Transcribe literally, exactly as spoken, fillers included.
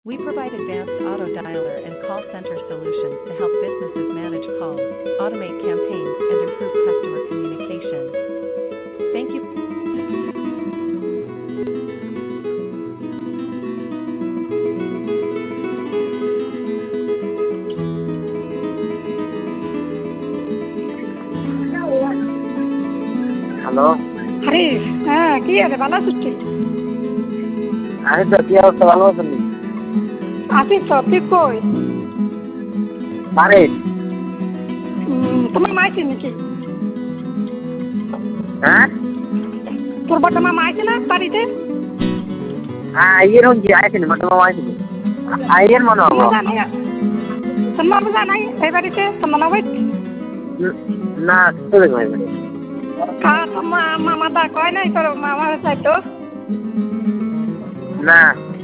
We provide advanced auto dialer and call center solutions to help businesses manage calls, automate campaigns, and improve customer communication. Thank you. Hello. আরে হ্যাঁ, কি আছে? ভালো আছিস তুই? আমি তো কি অবস্থা, ভালো আছেন? আছিস তো, তুই কই? বাড়ি। উম, তোমার মা আছে নাকি? হ্যাঁ, তোর বড় মামা আছে না বাড়িতে? আইয়ের হচ্ছে আইসেন বড় মামা আইসেন আইয়ের মনে হবো মজা নাই তোর মা মজা নাই এই বাড়িতে তোর মনে হয় না তো দেখো এবার কা তোর মা মামা দা কয় নাই তোর মামা চাইতো না